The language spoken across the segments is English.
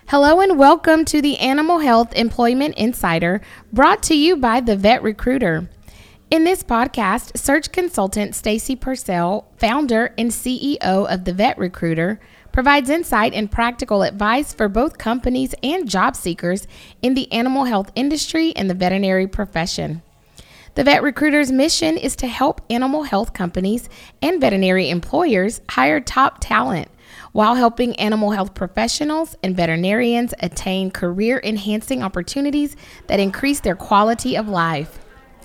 Hello and welcome to the Animal Health Employment Insider, brought to you by the Vet Recruiter. In this podcast, search consultant Stacy Purcell, founder and CEO of the Vet Recruiter, provides insight and practical advice for both companies and job seekers in the animal health industry and the veterinary profession. The Vet Recruiter's mission is to help animal health companies and veterinary employers hire top talent, while helping animal health professionals and veterinarians attain career-enhancing opportunities that increase their quality of life.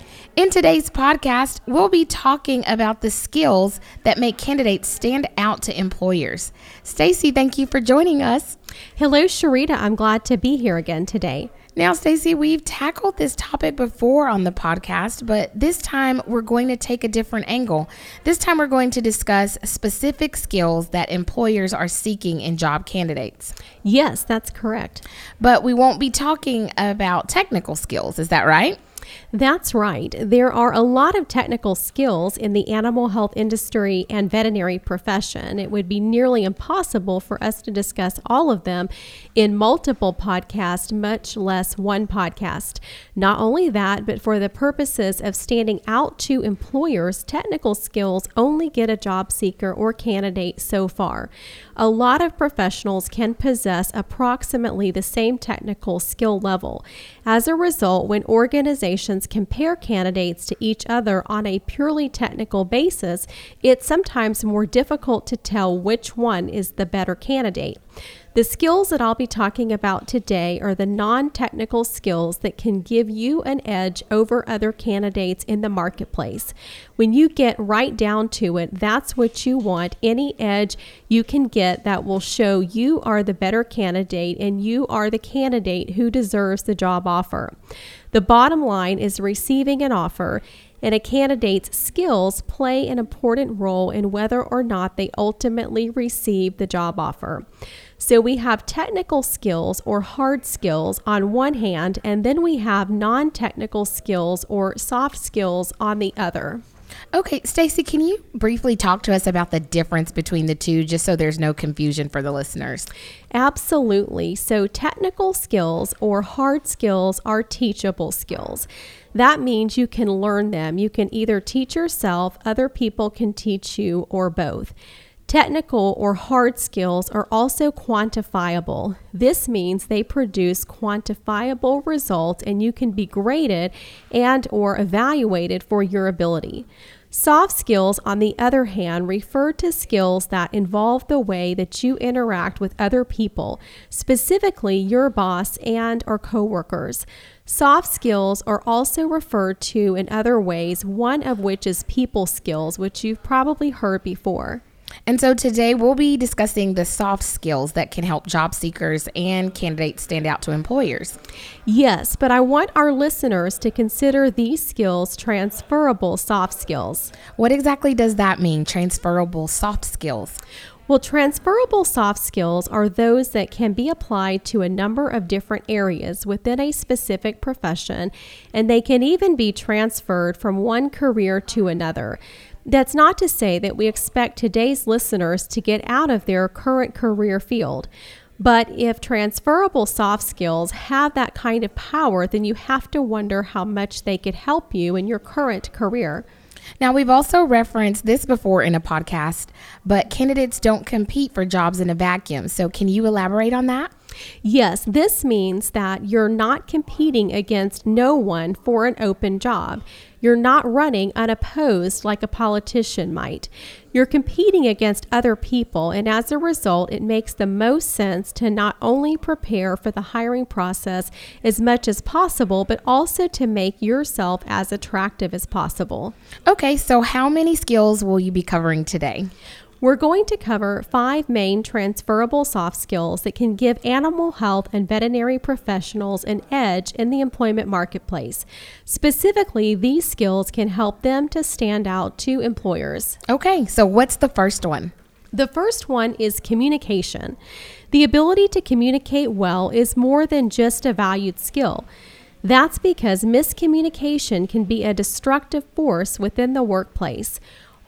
In today's podcast, we'll be talking about the skills that make candidates stand out to employers. Stacy, thank you for joining us. Hello, Sharita. I'm glad to be here again today. Now, Stacy, we've tackled this topic before on the podcast, but this time we're going to take a different angle. This time we're going to discuss specific skills that employers are seeking in job candidates. Yes, that's correct. But we won't be talking about technical skills. Is that right? That's right. There are a lot of technical skills in the animal health industry and veterinary profession. It would be nearly impossible for us to discuss all of them in multiple podcasts, much less one podcast. Not only that, but for the purposes of standing out to employers, technical skills only get a job seeker or candidate so far. A lot of professionals can possess approximately the same technical skill level. As a result, when organizations compare candidates to each other on a purely technical basis, it's sometimes more difficult to tell which one is the better candidate. The skills that I'll be talking about today are the non-technical skills that can give you an edge over other candidates in the marketplace. When you get right down to it, that's what you want, any edge you can get that will show you are the better candidate and you are the candidate who deserves the job offer. The bottom line is receiving an offer, and a candidate's skills play an important role in whether or not they ultimately receive the job offer. So we have technical skills or hard skills on one hand, and then we have non-technical skills or soft skills on the other. Okay, Stacy, can you briefly talk to us about the difference between the two, just so there's no confusion for the listeners? Absolutely. So technical skills or hard skills are teachable skills. That means you can learn them. You can either teach yourself, other people can teach you, or both. Technical or hard skills are also quantifiable. This means they produce quantifiable results and you can be graded and or evaluated for your ability. Soft skills, on the other hand, refer to skills that involve the way that you interact with other people, specifically your boss and or coworkers. Soft skills are also referred to in other ways, one of which is people skills, which you've probably heard before. And so today we'll be discussing the soft skills that can help job seekers and candidates stand out to employers. Yes, but I want our listeners to consider these skills transferable soft skills. What exactly does that mean, transferable soft skills? Well, transferable soft skills are those that can be applied to a number of different areas within a specific profession, and they can even be transferred from one career to another. That's not to say that we expect today's listeners to get out of their current career field. But if transferable soft skills have that kind of power, then you have to wonder how much they could help you in your current career. Now, we've also referenced this before in a podcast, but candidates don't compete for jobs in a vacuum. So can you elaborate on that? Yes, this means that you're not competing against no one for an open job. You're not running unopposed like a politician might. You're competing against other people, and as a result, it makes the most sense to not only prepare for the hiring process as much as possible, but also to make yourself as attractive as possible. Okay, so how many skills will you be covering today? We're going to cover 5 main transferable soft skills that can give animal health and veterinary professionals an edge in the employment marketplace. Specifically, these skills can help them to stand out to employers. Okay, so what's the first one? The first one is communication. The ability to communicate well is more than just a valued skill. That's because miscommunication can be a destructive force within the workplace.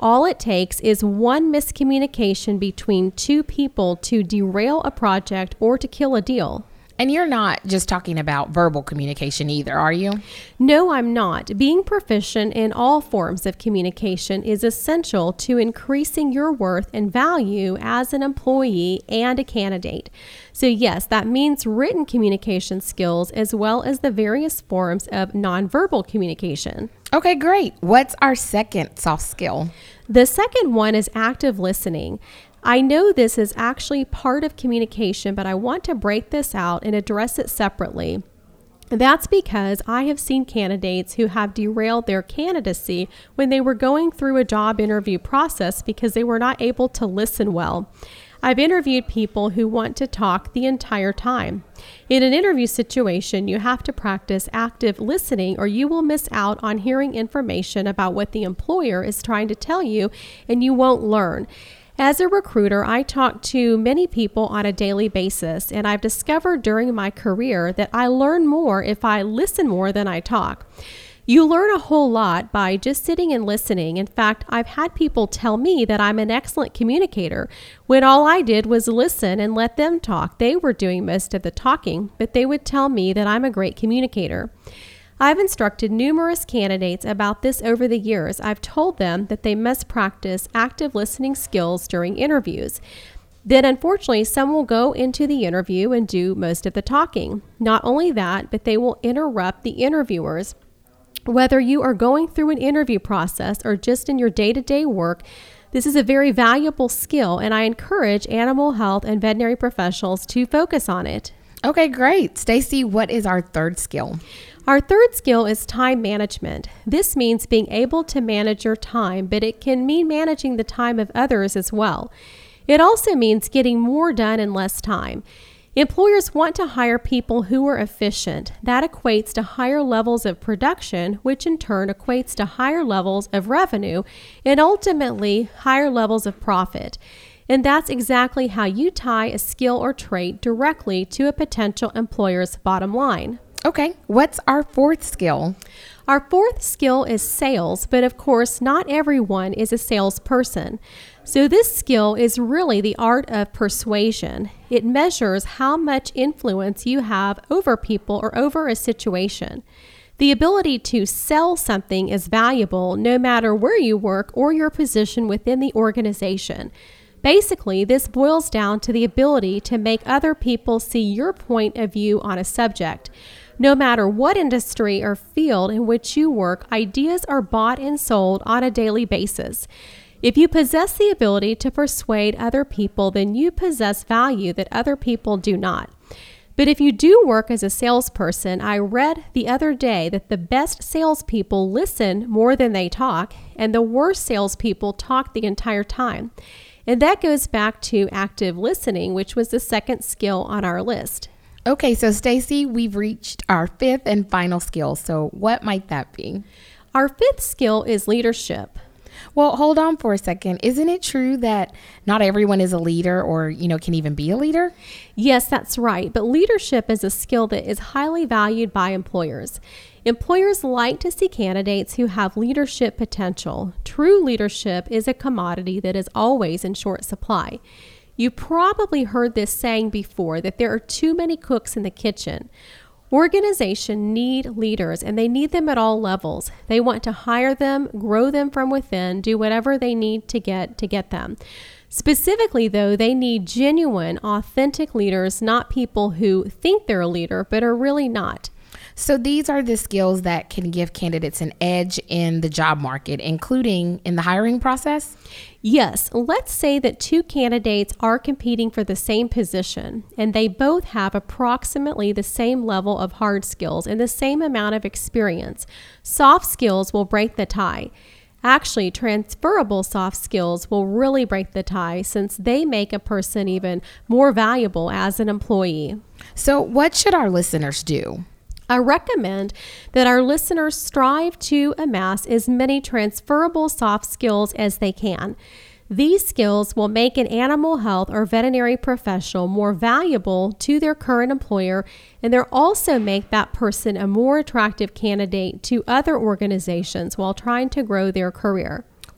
All it takes is one miscommunication between two people to derail a project or to kill a deal. And you're not just talking about verbal communication either, are you? No, I'm not. Being proficient in all forms of communication is essential to increasing your worth and value as an employee and a candidate. So yes, that means written communication skills as well as the various forms of nonverbal communication. Okay, great. What's our second soft skill? The second one is active listening. I know this is actually part of communication, but I want to break this out and address it separately. That's because I have seen candidates who have derailed their candidacy when they were going through a job interview process because they were not able to listen well. I've interviewed people who want to talk the entire time. In an interview situation, you have to practice active listening or you will miss out on hearing information about what the employer is trying to tell you and you won't learn. As a recruiter, I talk to many people on a daily basis, and I've discovered during my career that I learn more if I listen more than I talk. You learn a whole lot by just sitting and listening. In fact, I've had people tell me that I'm an excellent communicator when all I did was listen and let them talk. They were doing most of the talking, but they would tell me that I'm a great communicator. I've instructed numerous candidates about this over the years. I've told them that they must practice active listening skills during interviews. Then, unfortunately, some will go into the interview and do most of the talking. Not only that, but they will interrupt the interviewers. Whether you are going through an interview process or just in your day-to-day work, this is a very valuable skill, and I encourage animal health and veterinary professionals to focus on it. Okay, great. Stacy, what is our third skill? Our third skill is time management. This means being able to manage your time, but it can mean managing the time of others as well. It also means getting more done in less time. Employers want to hire people who are efficient. That equates to higher levels of production, which in turn equates to higher levels of revenue and ultimately higher levels of profit. And that's exactly how you tie a skill or trait directly to a potential employer's bottom line. Okay, what's our fourth skill? Our fourth skill is sales, but of course, not everyone is a salesperson. So this skill is really the art of persuasion. It measures how much influence you have over people or over a situation. The ability to sell something is valuable no matter where you work or your position within the organization. Basically, this boils down to the ability to make other people see your point of view on a subject. No matter what industry or field in which you work, ideas are bought and sold on a daily basis. If you possess the ability to persuade other people, then you possess value that other people do not. But if you do work as a salesperson, I read the other day that the best salespeople listen more than they talk, and the worst salespeople talk the entire time. And that goes back to active listening, which was the second skill on our list. Okay, so Stacy, we've reached our fifth and final skill. So what might that be? Our fifth skill is leadership. Well, hold on for a second. Isn't it true that not everyone is a leader or, can even be a leader? Yes, that's right. But leadership is a skill that is highly valued by employers. Employers like to see candidates who have leadership potential. True leadership is a commodity that is always in short supply. You probably heard this saying before, that there are too many cooks in the kitchen. Organizations need leaders, and they need them at all levels. They want to hire them, grow them from within, do whatever they need to get them. Specifically, though, they need genuine, authentic leaders, not people who think they're a leader, but are really not. So these are the skills that can give candidates an edge in the job market, including in the hiring process? Yes. Let's say that two candidates are competing for the same position, and they both have approximately the same level of hard skills and the same amount of experience. Soft skills will break the tie. Actually, transferable soft skills will really break the tie since they make a person even more valuable as an employee. So what should our listeners do? I recommend that our listeners strive to amass as many transferable soft skills as they can. These skills will make an animal health or veterinary professional more valuable to their current employer, and they'll also make that person a more attractive candidate to other organizations while trying to grow their career.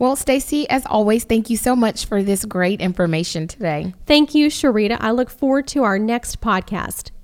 Well, Stacy, as always, thank you so much for this great information today. Thank you, Sharita. I look forward to our next podcast.